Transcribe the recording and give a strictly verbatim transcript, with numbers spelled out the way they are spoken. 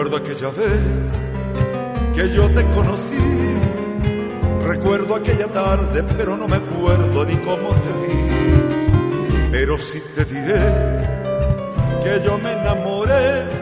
Recuerdo aquella vez que yo te conocí, recuerdo aquella tarde, pero no me acuerdo ni cómo te vi. Pero sí te diré que yo me enamoré